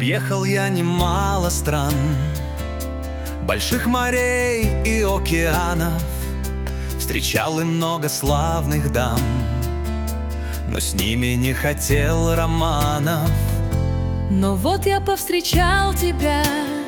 Объехал я немало стран, больших морей и океанов, встречал и много славных дам, но с ними не хотел романов. Но вот я повстречал тебя,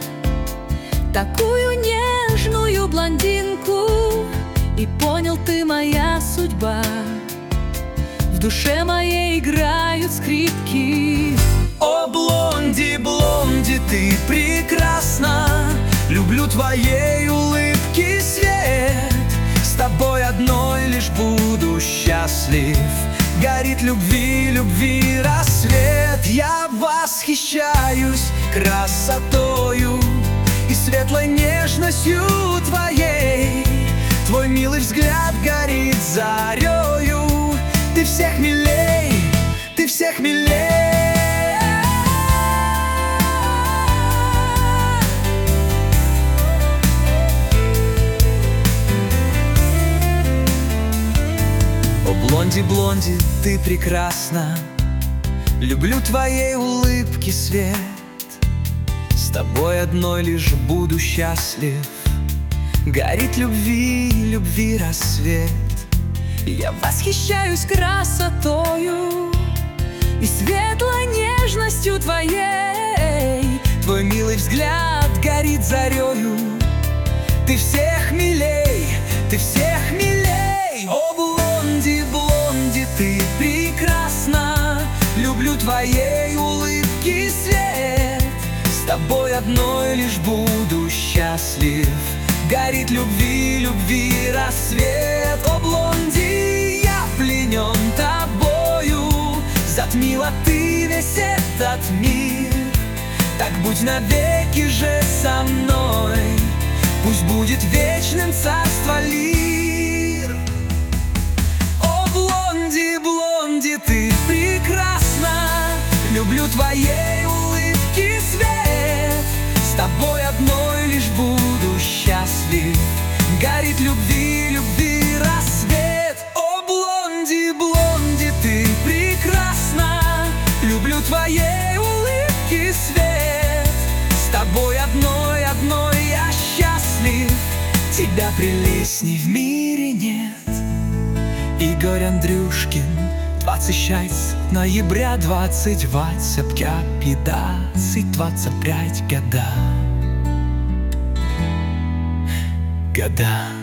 такую нежную блондинку, и понял, ты моя судьба. В душе моей играют скрипки. О, блонди, блонди, ты прекрасна, люблю твоей улыбки свет. С тобой одной лишь буду счастлив, горит любви, любви рассвет. Я восхищаюсь красотою и светлой нежностью твоей. Твой милый взгляд горит зарею, ты всех милей, ты всех милей. О, блонди, блонди, ты прекрасна, люблю твоей улыбки свет. С тобой одной лишь буду счастлив, горит любви, любви рассвет. Я восхищаюсь красотою и светлой нежностью твоей. Твой милый взгляд горит зарею, ты всех милей, ты всех милей. О, блонди, блонди, ты прекрасна, люблю твоей улыбки свет. С тобой одной лишь буду счастлив, горит любви, любви рассвет. О, блонди, я пленен тобою, затмила ты весь этот мир. Так будь навеки же со мной, пусть будет вечным царство лир. О, блонди, блонди, ты прекрасна, люблю твоей улыбки свет. С тобой одной лишь буду счастлив, горит любви, любви рассвет. О, блонди, блонди, ты прекрасна, люблю твоей улыбки свет. С тобой одной, одной я счастлив, тебя прелестней в мире нет. Игорь Андрюшкин, 26 ноября 2025 года.